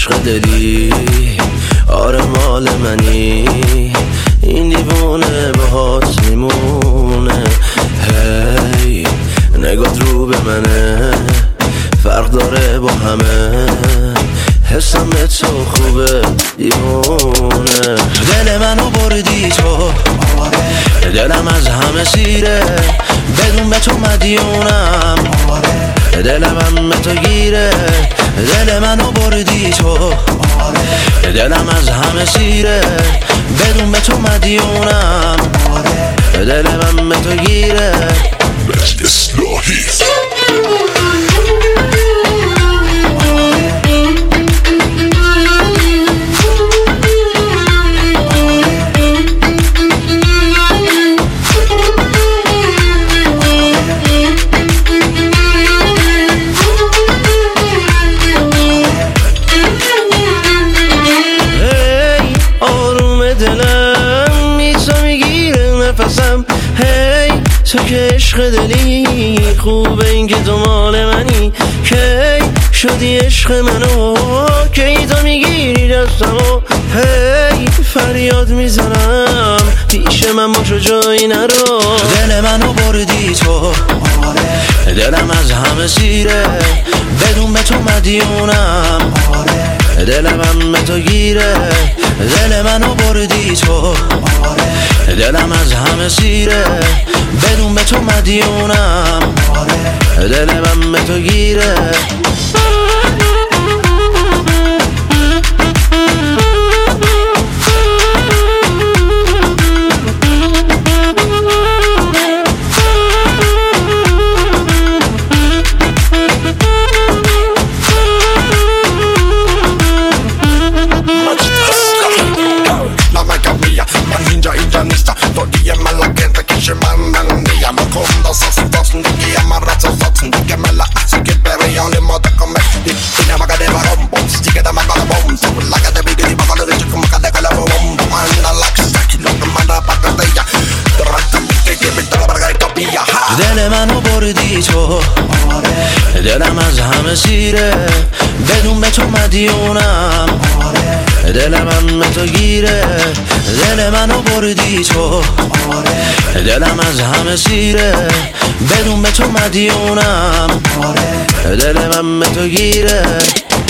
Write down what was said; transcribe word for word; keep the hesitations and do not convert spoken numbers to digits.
عشق دلی آره مال منی، این دیوونه باهات میمونه. هی نگات رو به منه، فرق داره با همه، حسم به تو خوبه دیوونه. دل منو بردی تو، دلم از همه سیره، بدون به تو مدیونم، دلم هم به تو گیره. دل منو بردی تو، دلم از همه سیره، بدون به تو مدیونم، دلم هم به تو گیره. هی تو که عشق دلی خوبه، این که تو مال منی، کی شدی عشق منو، کی تو میگیری دستمو. هی فریاد میزنم پیش من باشو جایی نرو. دل منو بردی تو، دلم از همه سیره، بدون به تو مدیونم، دلم هم به تو گیره. دل منو بردی تو، دلم از همه سیره، بدون به تو مدیونم، دلم هم به تو گیره. دل منو بردی تو، دلم از همه سیره، بدون به تو مدیونم، دلم هم به تو گیره. دل منو بردی تو، دلم از همه سیره، بدون به تو مدیونم، دلم هم به تو گیره.